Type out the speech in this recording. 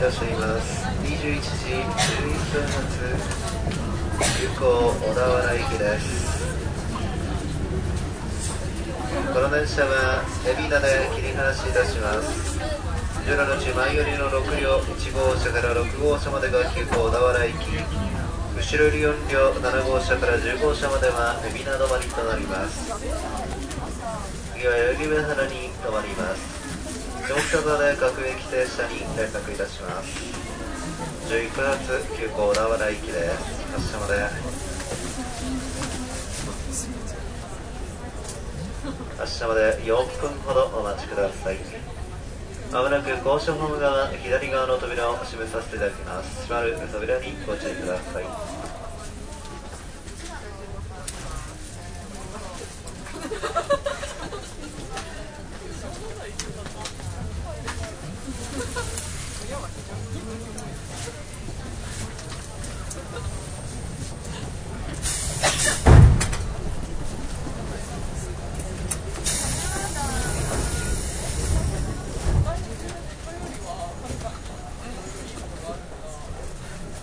らっしゃいます。21時11分発急行小田原行きです。この電車は海老名で切り離しいたします。16日前寄りの6両1号車から6号車までが急行小田原行き、後ろより4両7号車から10号車までは海老名止まりとなります。次は代々木上原に止まります。下北沢で各駅停車に連絡いたします。11分発急行小田原行きです。発車まで4分ほどお待ちください。まもなく高所ホーム側左側の扉を閉めさせていただきます。閉まる扉にご注意ください。